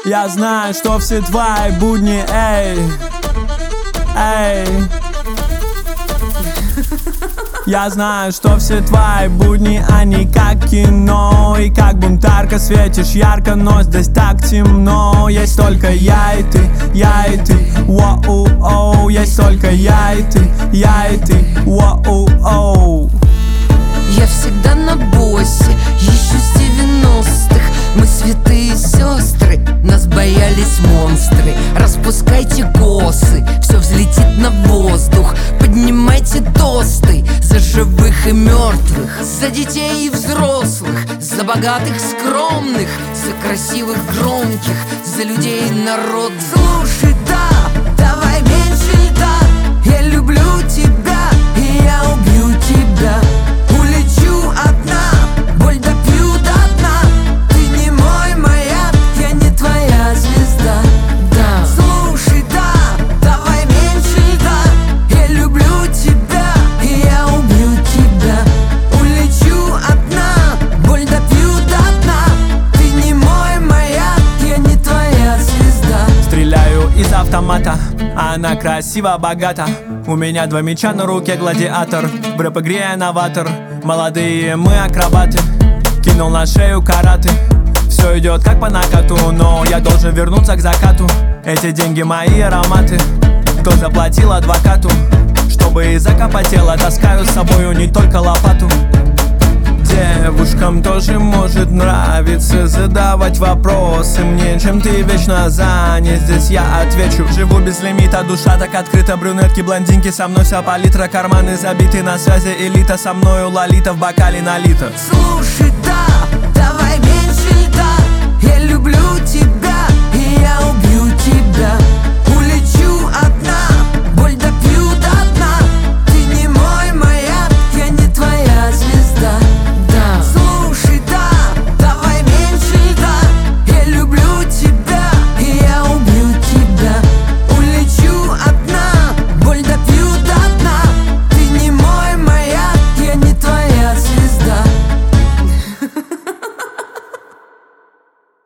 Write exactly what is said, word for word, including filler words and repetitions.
Я знаю, что все твои будни, эй, эй. Я знаю, что все твои будни, они как кино. И как бунтарка светишь ярко, но здесь так темно. Есть только я и ты, я и ты, воу-оу. Есть только я и ты, я и ты, воу-оу. Я всегда на боссе, еще с девяностых. Мы святые сестры, нас боялись монстры. Распускайте косы, все взлетит на воздух. Поднимайте тосты за живых и мертвых, за детей и взрослых, за богатых скромных, за красивых громких, за людей и народ. Слушай, да, давай меньше льда. Я люблю тебя, и я убью тебя. Улечу одна, боль допью до дна. Ты не мой маяк, я не твоя звезда. Да. Слушай, да, давай меньше льда. Я люблю тебя, и я убью тебя. Улечу одна, боль допью до дна. Ты не мой маяк, я не твоя звезда. Стреляю из автомата, а она красиво богата. У меня два меча на руке, гладиатор. В рэп-игре я новатор. Молодые мы акробаты. Кинул на шею караты. Все идет как по накату, но я должен вернуться к закату. Эти деньги мои ароматы. Кто заплатил адвокату, чтобы закопать тело? Таскаю с собою не только лопату. Девушкам тоже может нравиться задавать вопросы мне, чем ты вечно занят. Здесь я отвечу: живу без лимита, душа так открыта. Брюнетки, блондинки, со мной вся палитра. Карманы забиты, на связи элита. Со мною лолита, в бокале налито. Слушай,